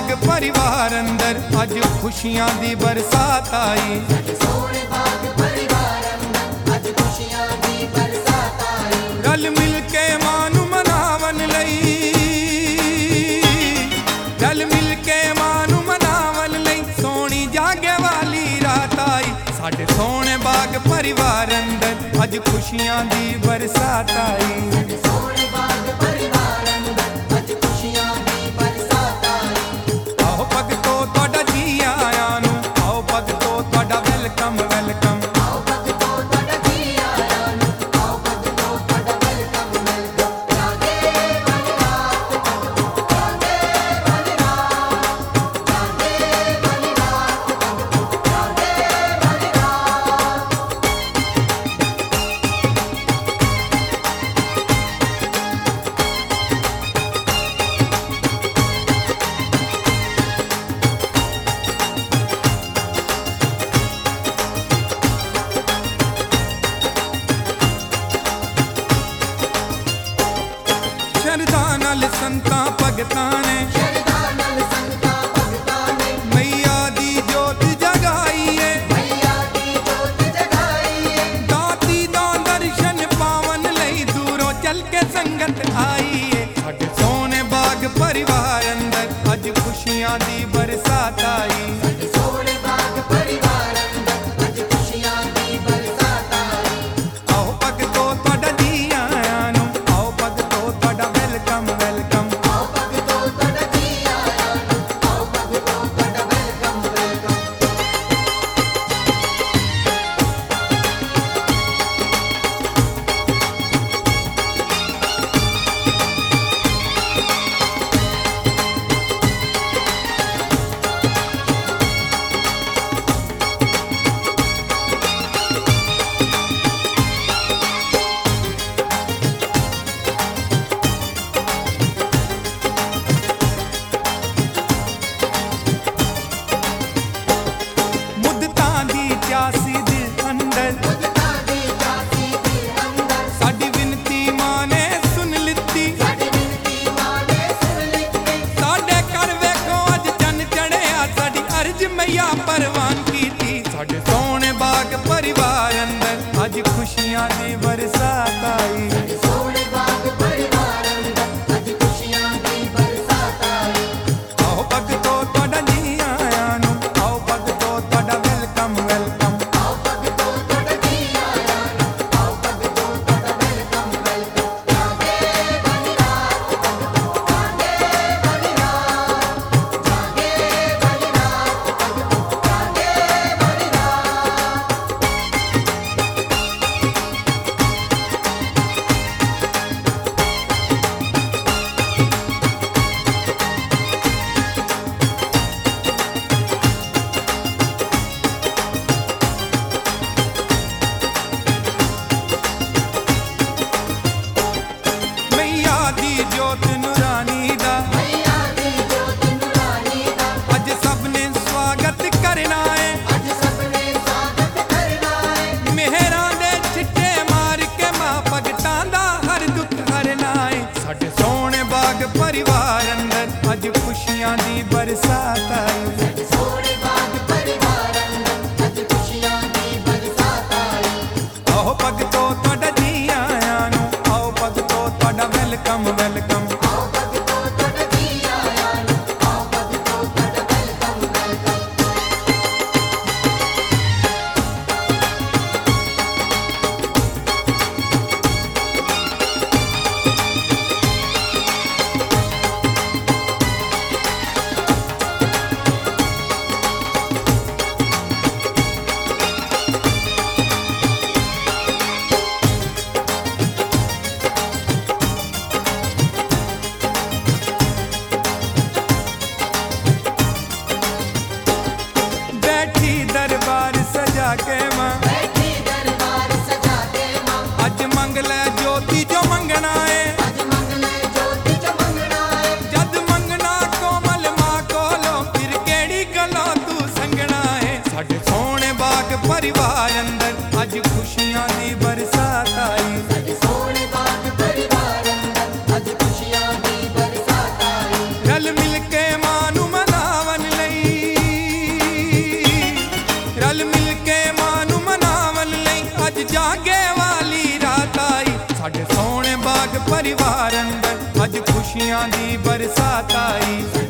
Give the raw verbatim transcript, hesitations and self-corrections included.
बाग परिवार अंदर अज खुशियां दी बरसात आई। सोहणे बाग परिवार अंदर अज खुशियां दी बरसात आई। रल मिल के मां नू मनावन लई, रल मिल के मां नू मनावन लई सोहणी जागे वाली रात आई। साडे सोहणे बाग परिवार अंदर अज खुशियां दी बरसात आई। सोहणे बाग परिवार अंदर अज खुशियां दी बरसात आई। आओ भगतो तुहाडा जी आया नू, आओ भगतो तुहाडा वेलकम वेलकम। आओ भगतो तुहाडा जी आया नू, आओ भगतो तुहाडा वेलकम वेलकम। जागे वाली रात भगतो, जागे वाली रात, जागे वाली रात भगतो, जागे वाली रात। शरदा नाल संतां भगतां ने, शरदा नाल संतां भगतां ने, मैया दी जोत जगाई है। मैया दी जोत जगाई है। दाती दा दर्शन पावन लई दूरों चल के संगत आई है। साडे सोहणे बाग परिवार अंदर अज खुशियां दी बरसात आई। सोहणे बाग परिवार अंदर अज खुशियां दी बरसात आई। आओ भगतो तुहाडा जी आया नू, आओ भगतो तुहाडा वेलकम वेलकम। आओ भगतो तुहाडा जी आया नू, आओ भगतो तुहाडा वेलकम वेलकम। मुद्दतां दी प्यासी दिल अंदर मुद्दतां दी प्यासी दिल अंदर साडी विनती मां ने सुन लित्ती। साडी विनती मां ने सुन लित्ती। साडे घर वेखो अज चन चढ़िया, साडी अर्ज मैया परवान कीती। साडे सोहणे बाग परिवार अंदर अज खुशियां दी बरसात आई। सोहणे बाग परिवार अंदर अज खुशियां दी बरसात आई। आओ भगतो तुहाडा जी आया नू, आओ भगतो तुहाडा वेलकम वेलकम। आओ भगतो तुहाडा जी आया नू, आओ भगतो तुहाडा वेलकम वेलकम। जागे वाली रात भगतो, जागे वाली रात, जागे वाली रात भगतो, जागे वाली रात। मैया दी जोत नूरानी दा मैया दी जोत नूरानी दा अज सबने स्वागत करना है। अज सबने स्वागत करना है। मेहरां दे छिट्टे मार के मां भगतां दा हर दुख हरना है। साडे सोहणे बाग परिवार अंदर अज खुशियां दी बरसात आई। सोहणे बाग परिवार अंदर अज खुशियां दी बरसात आई। आओ भगतो तुहाडा जी आया नू, आओ भगतो तुहाडा वेलकम वेलकम। आओ भगतो तुहाडा जी आया नू, आओ भगतो तुहाडा वेलकम वेलकम। बैठी दरबार सजा के मां बैठी दरबार सजा के मां अज मंगले ज्योति जो मंगना है। अज मंगले ज्योति जो मंगना है। जद मंगना कोमल मां कोलो फिर केड़ी गलों तू संगना है। साडे सोहणे बाग परिवार अंदर अज खुशियां दी बरसात आई। अज सोहणे बाग परिवार अंदर अज खुशियां दी बरसात आई। रल मिल के मां नू मना ਜਾਗੇ ਵਾਲੀ ਰਾਤ ਆਈ ਸਾਡੇ ਸੋਹਣੇ ਬਾਗ ਪਰਿਵਾਰ ਅੰਦਰ ਅੱਜ ਖੁਸ਼ੀਆਂ ਦੀ ਬਰਸਾਤ ਆਈ